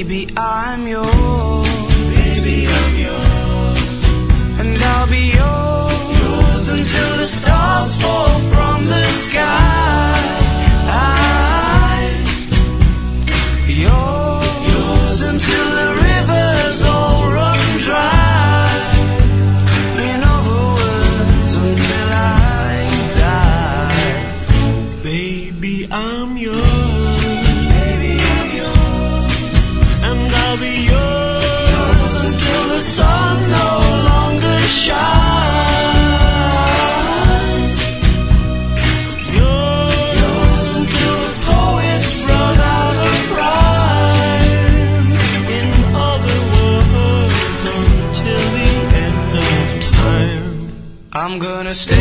Baby, I'm yours. Baby, I'm yours. And I'll be yours until the stars fall from the sky. Yours until the rivers all run dry. In other words, until I die. Baby, I'm yours. Baby, I'm yours. And I'll be yours until the sun no longer shines. Yours until the poets run out of rhyme. In other words, until the end of time. I'm gonna stay